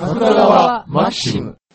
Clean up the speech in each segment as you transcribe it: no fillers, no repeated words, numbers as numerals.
桜川マキシム。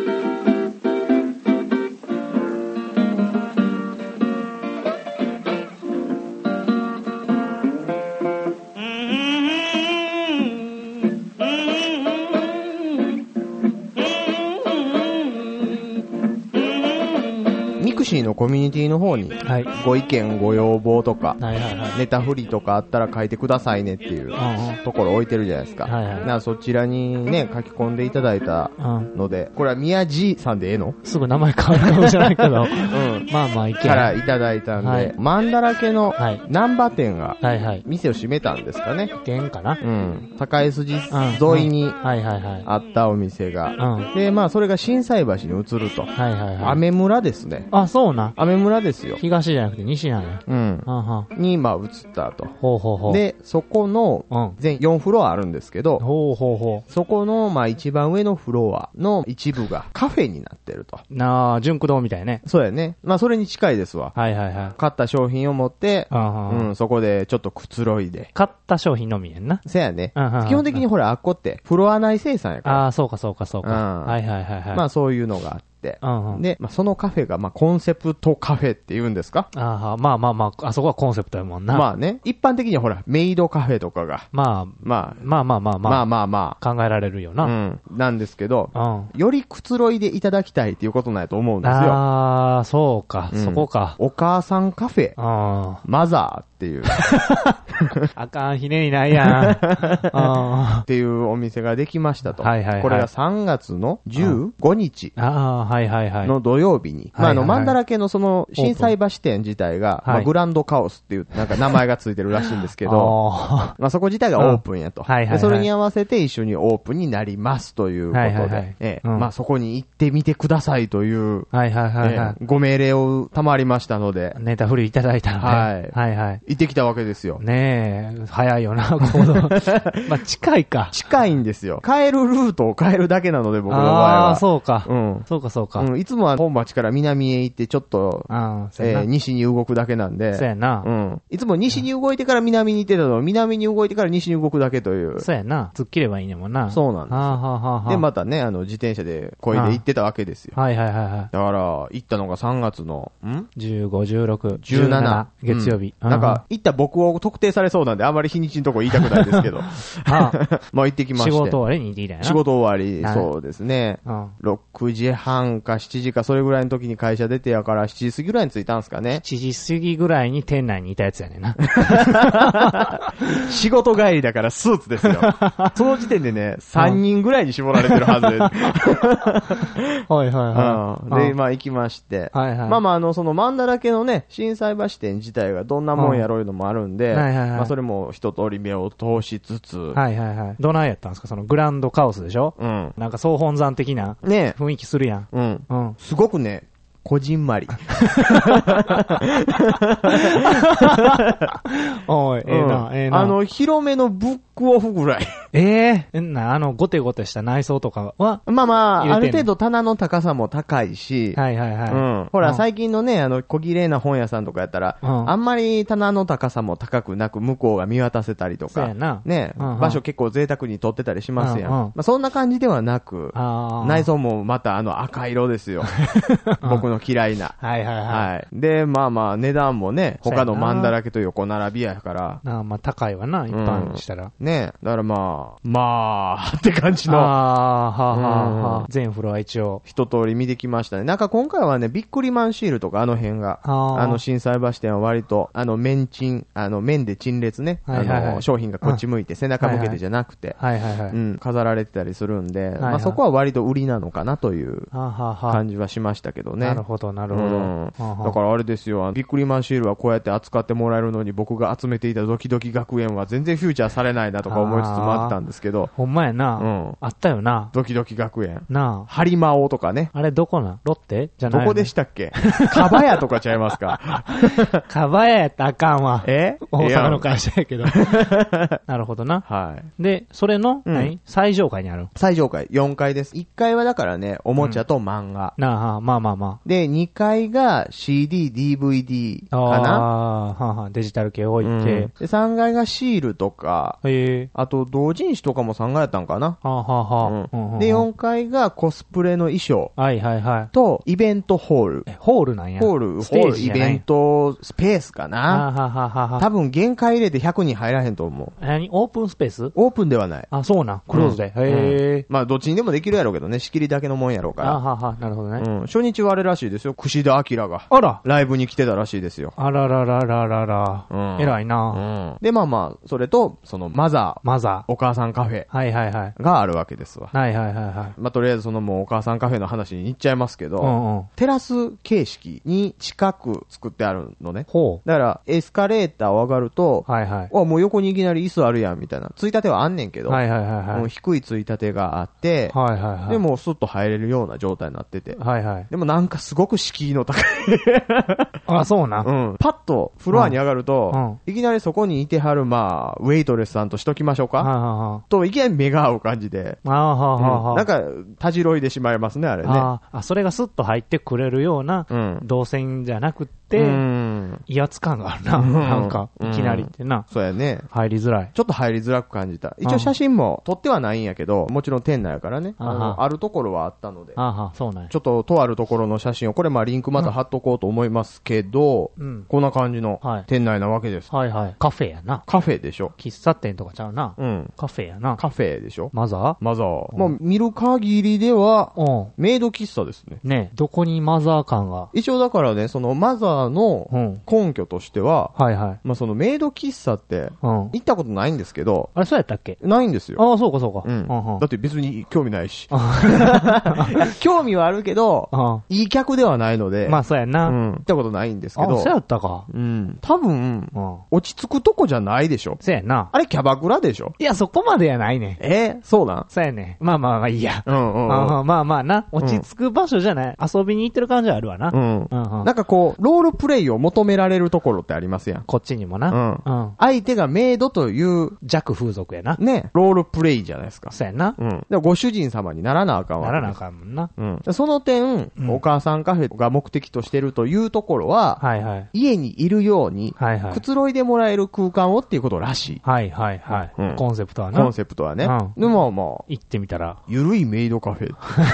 ミクシーのコミュニティの方に、ご意見ご要望とか、ネタ振りとかあったら書いてくださいねっていうところ置いてるじゃないですか。だからそちらにね、書き込んでいただいたので、これは宮地さんでええの？ すぐ名前変わるかもしれないけど、まあまあいけからいただいたんで、マンダラケの難波店が店を閉めたんですかね。 店かな？ 堺筋沿いにあったお店が。で、まあそれが心斎橋に移ると。雨村ですね。 あ、そうな。 雨村ですよ。 東じゃなくて西なんや。 に、まあ移ったと。 ほう。 で、そこの、全4フロアあるんですけど、そこの、まあ一番上のフロアの一部がカフェになってると。 純駆動みたいね。 そうやね。まあそれに近いですわ。買った商品を持って、そこでちょっとくつろいで。 買った商品のみやんな。 そうやね。基本的にほら、あっこって、フロア内生産やから。 そうか。まあそういうのがあって。で、まあ、そのカフェが、まあ、コンセプトカフェって言うんですか？ まあ、あそこはコンセプトやもんな。 まあね、一般的にはほら、メイドカフェとかが。まあ。 考えられるよな。 なんですけど、よりくつろいでいただきたいっていうことなんやと思うんですよ。 そうか、そこか。 お母さんカフェ。マザーっていう。 あかん、ひねりないやん。 っていうお店ができましたと。これが3月の15日。の土曜日に。まあ、マンダラ系のその、心斎橋店自体が、まあ、グランドカオスっていう、なんか名前がついてるらしいんですけど、まあ、そこ自体がオープンやと。それに合わせて一緒にオープンになりますということで、まあ、そこに行ってみてくださいという、ご命令を賜りましたので、 ネタ振りいただいたので、 行ってきたわけですよ。 ねえ、早いよな、行動。まあ、近いか。 近いんですよ。帰るルートを変えるだけなので、僕の場合は。 そうか。そうか。 いつもは本町から南へ行ってちょっと、西に動くだけなんで。 そうやな。 いつも西に動いてから南に行ってたのを、南に動いてから西に動くだけという。 そうやな。突っ切ればいいねもんな。 そうなんです。で、またね、自転車で漕いで行ってたわけですよ。だから、行ったのが3月の、 15、16、17、月曜日。 なんか、行った僕を特定されそうなんで、あんまり日にちのとこ言いたくないですけど。まあ行ってきまして。 仕事終わりに行ってきたよな。 仕事終わり、そうですね。6時半か7時かそれぐらいの時に会社出てやから7時過ぎぐらいに着いたんすかね。 7時過ぎぐらいに店内にいたやつやねんな。 仕事帰りだからスーツですよ。その時点でね、3人ぐらいに絞られてるはずです。で、まあ行きまして。まあそのマンダラ系のね、心斎橋店自体がどんなもんやろういうのもあるんで、まあそれも一通り目を通しつつ。 どないやったんですか？そのグランドカオスでしょ？なんか総本山的な雰囲気するやん。 すごくね、こじんまり。 おい、ええな。 広めのブックオフぐらい。 ゴテゴテした内装とかはまあまあ、ある程度棚の高さも高いし、ほら、最近のね、小綺麗な本屋さんとかやったら、あんまり棚の高さも高くなく、向こうが見渡せたりとか、ね、場所結構贅沢に取ってたりしますやん。まあそんな感じではなく、内装もまた赤色ですよ。僕の嫌いな。で、まあまあ、値段もね、他のマンダラケと横並びやから。 まあ高いわな、一般にしたら。 ね、だからまあって感じの。 全フロア一応。 一通り見てきましたね。なんか今回はね、ビックリマンシールとか辺が、心斎橋店は割と、面で陳列ね、商品がこっち向いて背中向けてじゃなくて、飾られてたりするんで、まあそこは割と売りなのかなという感じはしましたけどね。 なるほど。だからあれですよ、ビックリマンシールはこうやって扱ってもらえるのに僕が集めていたドキドキ学園は全然フューチャーされないなとか思いつつもあったんですけど。 ほんまやな。あったよな。 ドキドキ学園。ハリマオとかね。 あれどこな？ロッテじゃない？ どこでしたっけ？カバヤとかちゃいますか？ カバヤやったらあかんわ。大阪の会社やけど。なるほどな。で、それの、最上階にある？ 最上階、4階です。1階はだからね、おもちゃと漫画。 まあ。 で、2階が CD、DVD かな？ デジタル系置いて。 で、3階がシールとか、あと同人誌とかも3階やったんかな。で、4階がコスプレの衣装。 はいはいはい。 と、イベントホール。 ホールなんや。 ホール、イベントスペースかな。多分限界入れて100人入らへんと思う。 何オープンスペース？ オープンではない。 あ、そうなん。クローズで。へえ。 まあ、どっちにでもできるやろうけどね、仕切りだけのもんやろうから。 なるほどね。 初日はあれらしいですよ。櫛田明が。 あら。 ライブに来てたらしいですよ。 あらららららら。偉いな。 で、まあまあ、それと、その、マザー。お母さんカフェ。 はいはいはい。 があるわけですわ。 はいはいはいはい。 まあ、とりあえずそのもうお母さんカフェの話に行っちゃいますけど、テラス形式に近く作ってあるのね。だから、エスカレーターを上がると、もう横にいきなり椅子あるやん、みたいな。ついたてはあんねんけど、低いついたてがあって、でもスッと入れるような状態になってて。でもなんかすごく敷居の高い。 あ、そうな。 パッとフロアに上がると、いきなりそこにいてはる、まあ、ウェイトレスさんとしときましょうか。と、いきなり目が合う感じで。なんか、たじろいでしまいますね、あれね。 それがスッと入ってくれるような、動線じゃなくて、威圧感があるな。なんか、いきなりってな。 そうやね。 入りづらい。 ちょっと入りづらく感じた。一応写真も撮ってはないんやけど、もちろん店内やからね。あるところはあったので。 そうなんや。 ちょっととあるところの写真を、これまあリンクまた貼っとこうと思いますけど、こんな感じの店内なわけです。 はいはい。カフェやな。 カフェでしょ。 喫茶店とかちゃうな。カフェやな。 カフェでしょ。 マザー。まあ見る限りでは、メイド喫茶ですね。 ね、どこにマザー感が。 一応だからね、そのマザーの根拠としては、まあそのメイド喫茶って、行ったことないんですけど、 あれそうやったっけ？ ないんですよ。 そうかそうか。 だって別に興味ないし。興味はあるけど、いい客ではないので、 まあそうやな。 行ったことないんですけど、 そうやったか。 多分、落ち着くとこじゃないでしょ。 そうやな。 あれキャバクラでしょ。 いや、そこまでやないね。 そうなん？ そうやね。まあまあまあいいや。まあまあな。落ち着く場所じゃない。遊びに行ってる感じはあるわな。なんかこう、ロールプレイを求められるところってありますやん。 こっちにもな。 相手がメイドという弱風俗やな。 ね。ロールプレイじゃないですか。 そうやな。 でもご主人様にならなあかんわ。 ならなあかんもんな。 その点、お母さんカフェが目的としてるというところは、家にいるように、くつろいでもらえる空間をっていうことらしい。コンセプトはね。でもまあ、 行ってみたら。 ゆるいメイドカフェ。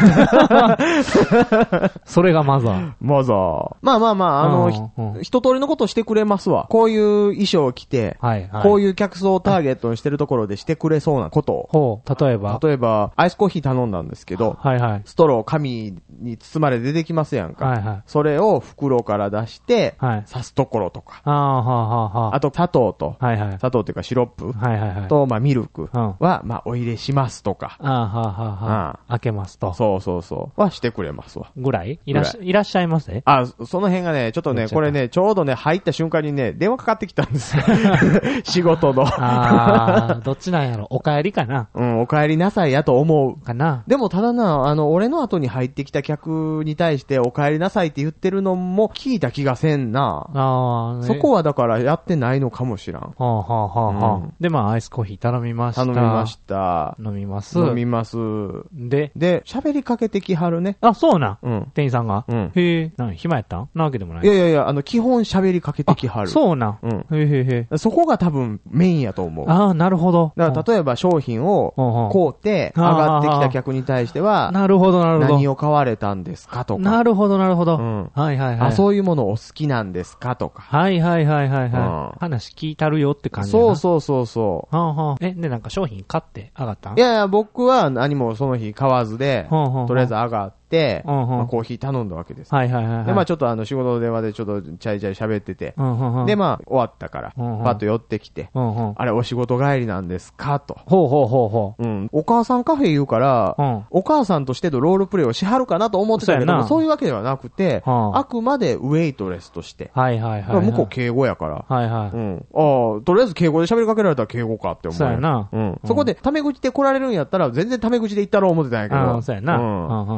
それがマザー。 まあまあまあ、一通りのことしてくれますわ。こういう衣装を着て、こういう客層をターゲットにしてるところでしてくれそうなことを。 例えば、 アイスコーヒー頼んだんですけど、ストロー紙に包まれて出てきますやんか。それを袋から出して、刺すところとか。あと、砂糖と、砂糖っていうかシロップと、まあ、ミルクは、まあ、お入れしますとか。 開けますと。 そうはしてくれますわ。 ぐらいいらっしゃいますね。 その辺がね、ちょっとね、これね、ちょうどね、入った瞬間にね、電話かかってきたんですよ。仕事の。 どっちなんやろ。お帰りかな。 お帰りなさいやと思う。 かな。 でもただな、俺の後に入ってきた客に対してお帰りなさいって言ってるのも聞いた気がせんな。そこはだからやってないのかもしらん。で、まあ、アイスコーヒー頼みました。飲みます。で、喋りかけてきはるね。 そうな。店員さんが。へえ、暇やったんなわけでもない。 いや、基本喋りかけてきはる。 そうな。 そこが多分メインやと思う。 なるほど。 だから例えば商品を買うて上がってきた客に対しては、 なるほど。 何を買われたんですかとか。 なるほど。 そういうものお好きなんですかとか。 話聞いたるよって感じ。 そう。 で、なんか商品買って上がったん？ いや、僕は何もその日買わずで、とりあえず上がって、コーヒー頼んだわけです。で、まあちょっと仕事の電話でちょっとチャイチャイ喋ってて、で、まあ終わったから、パッと寄ってきて、あれお仕事帰りなんですかと。お母さんカフェ言うから、お母さんとしてのロールプレイをしはるかなと思ってたけど、そういうわけではなくて、あくまでウェイトレスとして。向こう敬語やから。とりあえず敬語で喋りかけられたら敬語かって思う。そこでタメ口で来られるんやったら、全然タメ口で言ったろう思ってたんやけど、ただ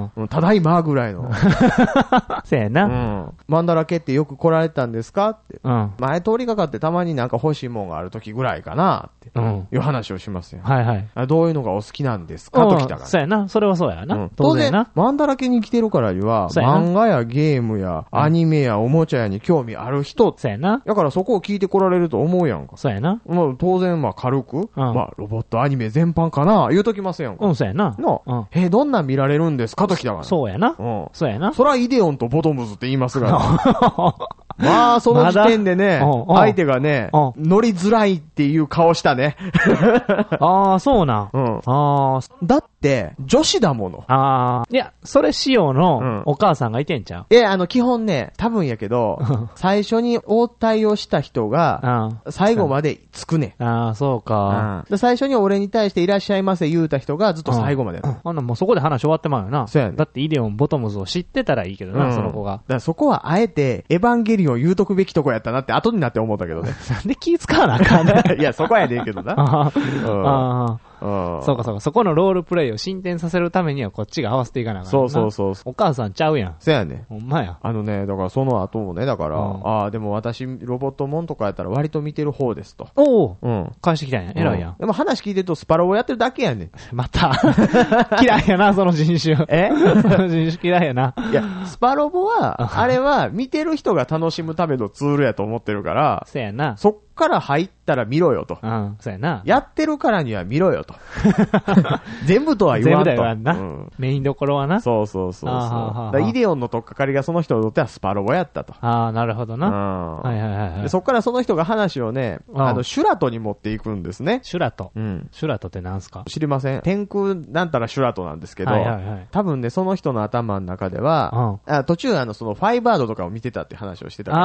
だいまぐらいの。 せやな。 マンダラケってよく来られたんですかって。前通りかかってたまになんか欲しいもんがある時ぐらいかなって。いう話をしますよ。 はいはい。 どういうのがお好きなんですかと来たから。 そうやな。それはそうやな。 当然な。マンダラケに来てるからには、漫画やゲームやアニメやおもちゃやに興味ある人。 そうやな。 だからそこを聞いて来られると思うやんか。 そうやな。 当然軽く、ロボットアニメ全般かな言うときますやんか。 そうやな。 どんなん見られるんですかと来たから。 そうやな。そうやな。 そらイデオンとボトムズって言いますが。まあ、その時点でね、相手がね、乗りづらいっていう顔したね。 ああ、そうな。 だって、女子だもの。 いや、それ仕様のお母さんがいてんちゃう？基本ね、多分やけど、最初に応対をした人が、最後までつくね。 そうか。 最初に俺に対していらっしゃいませ言うた人がずっと最後まで。 もうそこで話終わってまうよな。 そうやね。 だってイデオンボトムズを知ってたらいいけどな、その子が。 だからそこはあえて、エヴァンゲリオン言うとくべきとこやったなって後になって思ったけどね。 なんで気使わなあかんねいや、そこやねんけどな。 そうかそうか。そこのロールプレイを進展させるためにはこっちが合わせていかなあかんな。 そう。 お母さんちゃうやん。 そうやね。 ほんまや。 だからその後もね、だから、でも私、ロボットもんとかやったら割と見てる方ですと。返してきたんや。偉いやん。でも話聞いてるとスパロボやってるだけやねん。 また。嫌いやな、その人種。その人種嫌いやな。 いや、スパロボは、あれは見てる人が楽しむためのツールやと思ってるから、 そうやな。 そっから入ったら見ろよと。 そうやな。 やってるからには見ろよと。全部とは言わんと。 全部とは言わんな。メインどころはな。 そう。イデオンの取っかかりがその人にとってはスパロボやったと。 なるほどな。はい。 そっからその人が話をね、シュラトに持っていくんですね。 シュラト。シュラトってなんすか？ 知りません。天空なんたらシュラトなんですけど、多分ね、その人の頭の中では、途中そのファイバードとかを見てたって話をしてたから、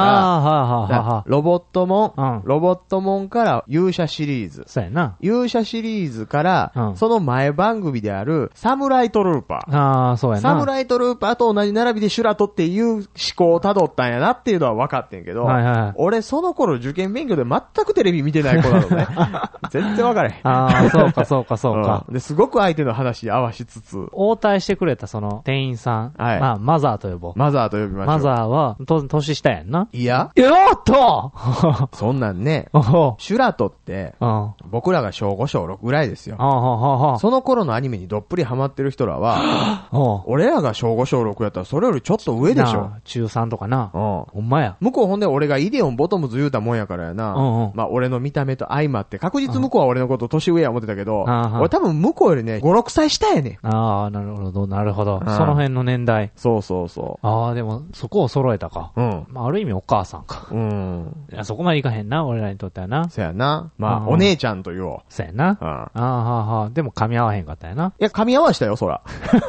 ロボットもんから勇者シリーズ。 そうやな。 勇者シリーズから、その前番組であるサムライトルーパー。そうやな。 サムライトルーパーと同じ並びでシュラトっていう思考を辿ったんやなっていうのは分かってんけど、俺その頃受験勉強で全くテレビ見てない子なのね。全然分からへん。 そうか。 で、すごく相手の話に合わしつつ。 応対してくれたその店員さん。マザーと呼ぼう。 マザーと呼びましょう。 マザーは、当然年下やんな。 いやっとそんなんね、シュラトって、僕らが小5小6ぐらいですよ。その頃のアニメにどっぷりハマってる人らは、俺らが小5小6やったらそれよりちょっと上でしょ。 中3とかな。ほんまや。 向こうほんで俺がイデオンボトムズ言うたもんやからやな。まあ俺の見た目と相まって、確実向こうは俺のこと年上や思ってたけど、俺多分向こうよりね、5、6歳下やね。 なるほど。その辺の年代。 そう。 でも、そこを揃えたか。ある意味お母さんか。いや、そこまでいかへんな、俺らにとってはな。 そうやな。まあ、お姉ちゃんと言おう。 そうやな。でも噛み合わへんかったやな。 いや、噛み合わしたよ、そら。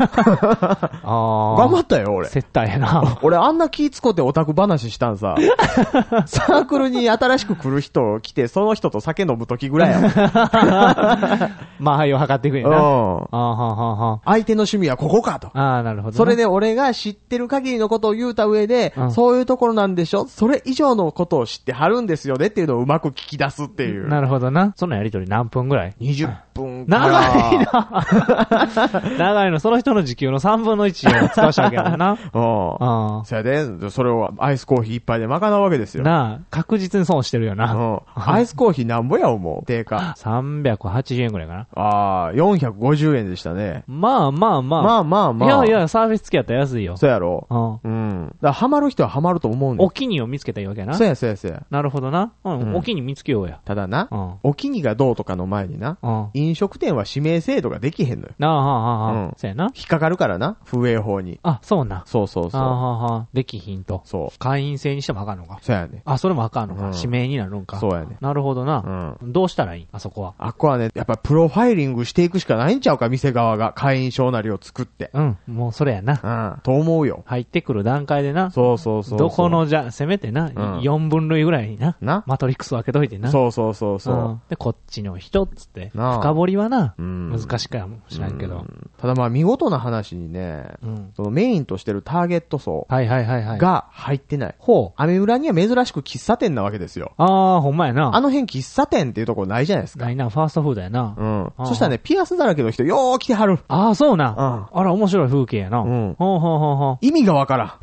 頑張ったよ、俺。 接待やな。 俺あんな気使ってオタク話したんさ。サークルに新しく来る人来て、その人と酒飲む時ぐらいや。 まあ、はいを測っていくんやな。 相手の趣味はここかと。 なるほど。 それで俺が知ってる限りのことを言うた上で、そういうところなんでしょ？それ以上のことを知ってはるんですよねっていうのをうまく聞き出すっていう。 なるほどな。そのやりとり何分ぐらい？ 20分長いな。長いの。その人の時給の3分の1を使わしたわけやもんな。 そやで、それをアイスコーヒー一杯で賄うわけですよ。 確実に損してるよな。 アイスコーヒーなんぼや思う？定価。 380円ぐらいかな。 450円でしたね。 まあ。いや、サービス付きやったら安いよ。 そうやろ。だからハマる人はハマると思うねん。 お気にを見つけたいわけやな。 そうや。 なるほどな。お気に見つけようや。 ただな、お気にがどうとかの前にな、飲食店は指名制度ができへんのよ。 そうやな。 引っかかるからな、風営法に。 そうな。 そう。 できひんと。 そう。 会員制にしてもあかんのか。 そうやね。 それもあかんのか。指名になるんか。 そうやね。 なるほどな。どうしたらいい？あそこは。 あっこはね、やっぱプロファイリングしていくしかないんちゃうか、店側が。会員証なりを作って。 もうそれやな。 と思うよ。 入ってくる段階でな。 そう。 どこのせめてな、4分類ぐらいにな。マトリックス分けといてな。 そう。で、 こっちの人っつって。深掘りはな、難しいかもしれんけど。 ただまあ見事な話にね、そのメインとしてるターゲット層が入ってない。アメ村には珍しく喫茶店なわけですよ。 ああ、ほんまやな。 あの辺喫茶店っていうところないじゃないですか。 ないな、ファーストフードやな。 そしたらね、ピアスだらけの人よー来てはる。 ああ、そうな。あら、面白い風景やな。 意味がわからん。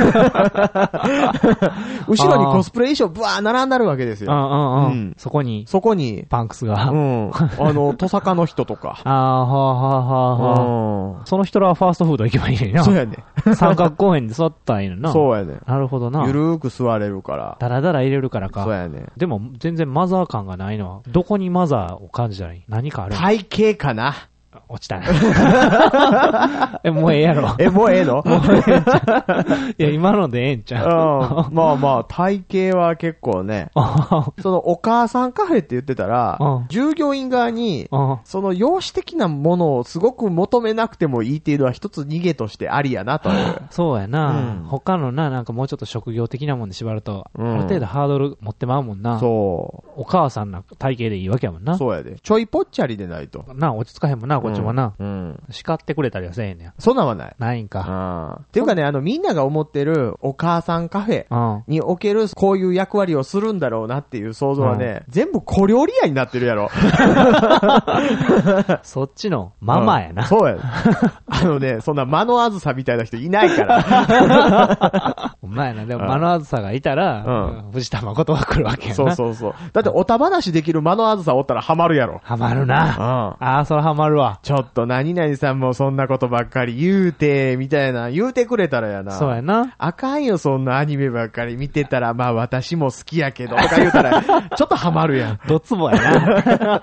後ろにコスプレ衣装ブワー並んだるわけですよ。 そこに、パンクスが。 トサカの人とか。 その人らはファーストフード行けばいいねんな。 そうやね。 三角公園で座ったらいいのな。 そうやね。 なるほどな。 ゆるーく座れるから。 だらだら入れるからか。 そうやね。 でも、全然マザー感がないのは、どこにマザーを感じたらいい？何かある？ 体型かな。 落ちたな。もうええやろ。 もうええの？ もうええんちゃう。いや、今のでええんちゃう。 まあまあ、体型は結構ね、そのお母さんカフェって言ってたら、従業員側に、その容姿的なものをすごく求めなくてもいいっていうのは一つ逃げとしてありやなという。 そうやな。他のな、なんかもうちょっと職業的なもんで縛ると、ある程度ハードル持ってまうもんな。 そう。 お母さんの体型でいいわけやもんな。 そうやで。ちょいぽっちゃりでないと。 な、落ち着かへんもんな、こっちもな。叱ってくれたりはせえへんねん。 そんなんはない。 ないんか。 っていうかね、みんなが思ってるお母さんカフェにおけるこういう役割をするんだろうなっていう想像はね、全部小料理屋になってるやろ。 そっちのママやな。 そうや。そんな間のあずさみたいな人いないから。 お前な、でも間のあずさがいたら、藤田誠が来るわけやな。 そう。だっておた話できる間のあずさおったらハマるやろ。 ハマるな。それハマるわ。 ちょっと何々さんもそんなことばっかり言うて、みたいな、言うてくれたらやな。 そうやな。 あかんよ、そんなアニメばっかり見てたら、まあ私も好きやけど、とか言うたら、ちょっとハマるやん。 ドツボやな。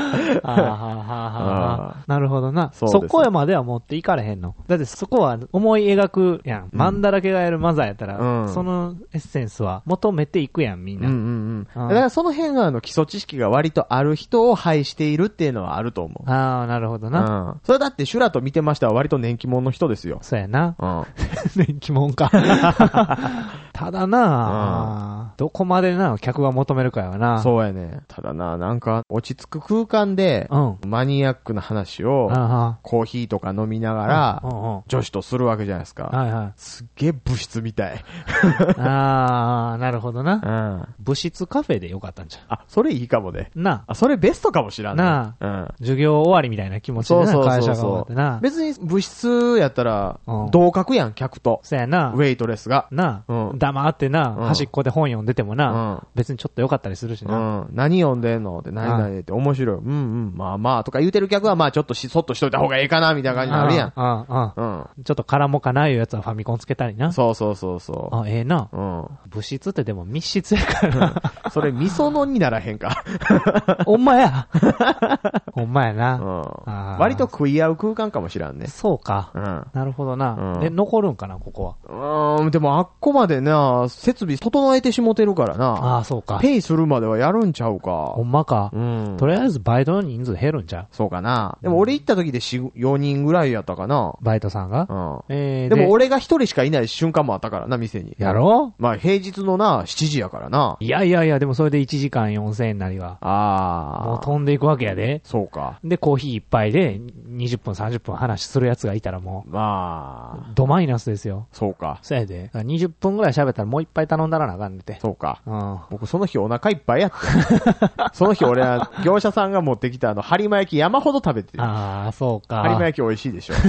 なるほどな。そこへまでは持っていかれへんの。だってそこは思い描くやん。マンだらけがやるマザーやったら、そのエッセンスは求めていくやん、みんな。 だからその辺が基礎知識が割とある人を配しているっていうのはあると思う。 なるほどな。 それだってシュラと見てましたは割と年季物の人ですよ。 そうやな。年季物か。ただな、どこまでな、客が求めるかやわな。 そうやね。ただな、なんか落ち着く空間で、マニアックな話を、コーヒーとか飲みながら、女子とするわけじゃないですか。すっげえ物質みたい。 なるほどな。物質カフェでよかったんじゃん。 それいいかもね。それベストかもしらんな。授業終わりみたいな気持ちでな、会社が終わってな。 別に物質やったら、同格やん、客と。 そうやな。 ウェイトレスが。 黙ってな、端っこで本読んでてもな、別にちょっと良かったりするしな。 何読んでんのって、何々って面白い。まあまあ、とか言うてる客は、まあちょっとそっとしといた方がええかな、みたいな感じになるやん。ちょっと絡もうかな、いうやつはファミコンつけたりな。 そう。 ええな。物質ってでも密室やから。 それ、味噌のにならへんか。 ほんまや。ほんまやな。 割と食い合う空間かもしらんね。 そうか。なるほどな。残るんかな、ここは。でもあっこまでな、設備整えてしもてるからな。 そうか。 ペイするまではやるんちゃうか。 ほんまか。とりあえずバイトの人数減るんちゃう？ そうかな。でも俺行った時で4人ぐらいやったかな。 バイトさんが？ でも俺が1人しかいない瞬間もあったからな、店に。 やろ？ まあ平日のな、7時やからな。 いや、でもそれで1時間4000円なりは。もう飛んでいくわけやで。 そうか。 で、コーヒー一杯で20分30分話するやつがいたらもう。ドマイナスですよ。 そうか。 そうやで。20分ぐらい喋ったらもう一杯頼んだらなあかんねて。 そうか。僕その日お腹いっぱいやって。その日俺は業者さんが持ってきた播磨焼き山ほど食べてる。 そうか。 播磨焼き美味しいでしょ。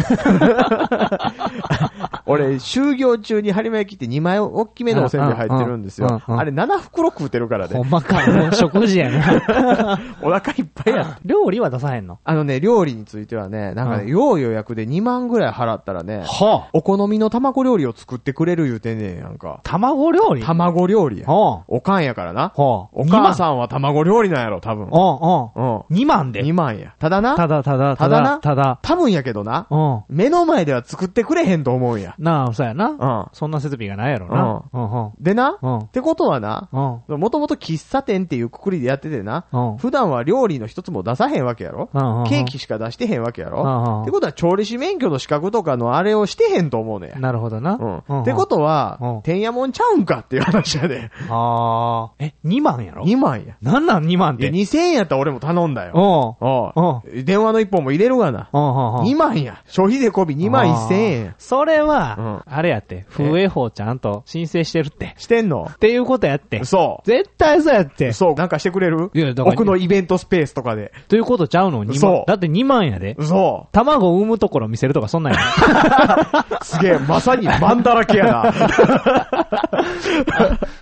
俺、就業中に播磨焼きって2枚大きめのおせんべい入ってるんですよ。あれ7袋食うてるからね。 ほんまか。もう食事やな。 お腹いっぱいやって。 料理は出さへんの？ 料理についてはね、なんかね、要予約で2万ぐらい払ったらね、お好みの卵料理を作ってくれる言うてんねんやんか。 卵料理？ 卵料理や。おかんやからな。お母さんは卵料理なんやろ、多分。 2万で？ 2万や。ただな。 ただな。 多分やけどな。目の前では作ってくれへんと思うんや。 なあ、そうやな。そんな設備がないやろな。 でな、ってことはな、もともと喫茶店っていうくくりでやっててな、普段は料理の一つも出さへんわけやろ。ケーキしか出してへんわけやろ。ってことは調理師免許の資格とかのあれをしてへんと思うね。 なるほどな。 ってことは、てんやもんちゃうんかっていう話やで。 2万やろ ?2 万や。 なんなん2万って。 2000円やったら俺も頼んだよ。電話の一本も入れるがな。2万や。消費税込み2万1000円や。 それは、あれやって、風営法ちゃんと申請してるって。 してんのっていうことやって。 そう。 絶対そうやって。 そう。なんかしてくれる？いや、だから。奥のイベントスペースとかで。 ということちゃうの？ 2 万。そう。だって2万やで。 そう。 卵を産むところ見せるとかそんなんや。 すげえ、まさにマンだらけやな。